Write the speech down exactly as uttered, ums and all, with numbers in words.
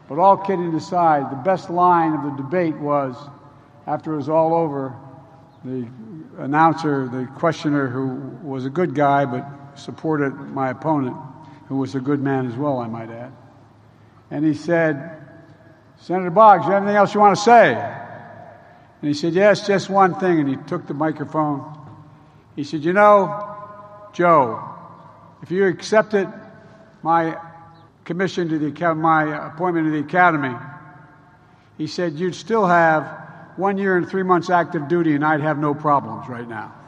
But all kidding aside, the best line of the debate was, after it was all over, the announcer, the questioner, who was a good guy but supported my opponent, who was a good man as well, I might add. And he said, "Senator Boggs, you have anything else you want to say?" And he said, "Yes, just one thing." And he took the microphone. He said, "You know, Joe, if you accepted my commission to the my appointment to the Academy," he said, "you'd still have one year and three months active duty, and I'd have no problems right now."